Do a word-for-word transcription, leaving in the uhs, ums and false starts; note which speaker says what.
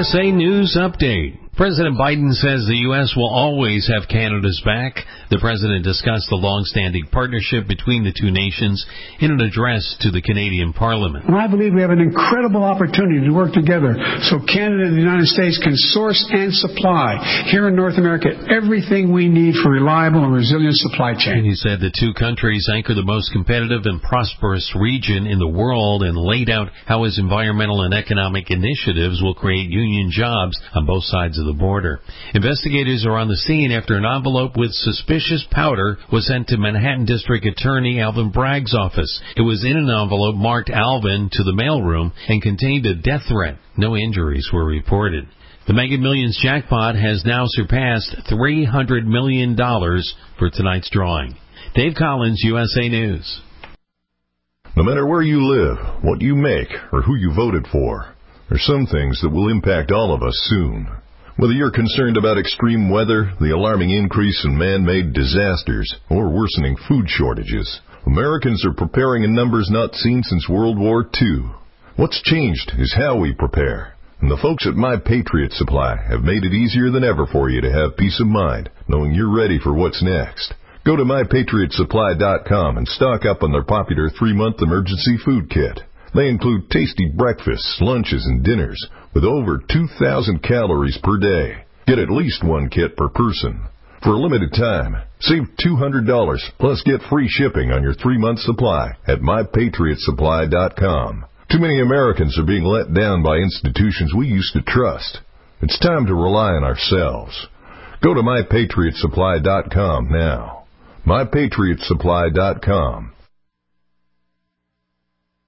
Speaker 1: S A News Update. President Biden says the U S will always have Canada's back. The president discussed the long-standing partnership between the two nations in an address to the Canadian Parliament.
Speaker 2: And I believe we have an incredible opportunity to work together so Canada and the United States can source and supply here in North America everything we need for reliable and resilient supply chain.
Speaker 1: He said the two countries anchor the most competitive and prosperous region in the world and laid out how his environmental and economic initiatives will create union jobs on both sides of the border. Investigators are on the scene after an envelope with suspicious powder was sent to Manhattan District Attorney Alvin Bragg's office. It was in an envelope marked Alvin to the mailroom and contained a death threat. No injuries were reported. The Mega Millions jackpot has now surpassed three hundred million dollars for tonight's drawing. Dave Collins, U S A News.
Speaker 3: No matter where you live, what you make, or who you voted for, there's some things that will impact all of us soon. Whether you're concerned about extreme weather, the alarming increase in man-made disasters, or worsening food shortages, Americans are preparing in numbers not seen since World War Two. What's changed is how we prepare. And the folks at My Patriot Supply have made it easier than ever for you to have peace of mind, knowing you're ready for what's next. Go to my patriot supply dot com and stock up on their popular three-month emergency food kit. They include tasty breakfasts, lunches, and dinners with over two thousand calories per day. Get at least one kit per person. For a limited time, save two hundred dollars plus get free shipping on your three-month supply at my patriot supply dot com. Too many Americans are being let down by institutions we used to trust. It's time to rely on ourselves. Go to my patriot supply dot com now. my patriot supply dot com.